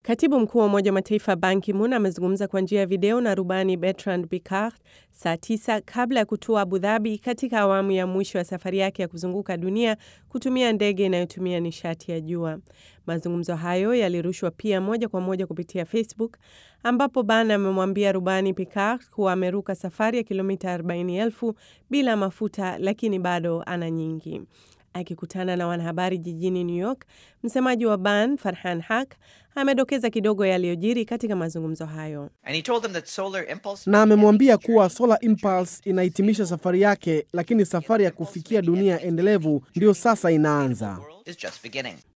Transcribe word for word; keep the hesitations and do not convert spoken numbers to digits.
Katibu mkuu wa Umoja wa Mataifa Ban Ki-moon amezungumza kwa njia ya video na rubani Bertrand Piccard saa tisa kabla ya kutua Abu Dhabi katika awamu ya mwisho ya safari yake ya kuzunguka dunia kutumia ndege inayotumia nishati ya jua. Mazungumzo hayo yalirushwa pia moja kwa moja kupitia Facebook, ambapo Ban amemwambia rubani Piccard kuwa ameruka safari ya kilomita arobaini elfu bila mafuta, lakini bado ana nyingi. Akikutana na wanahabari jijini New York, msemaji wa Ban, Farhan Haq, amedokeza kidogo yaliyojiri katika mazungumzo hayo. Na amemwambia kuwa Solar Impulse inahitimisha safari yake, lakini safari ya kufikia dunia endelevu ndio sasa inaanza.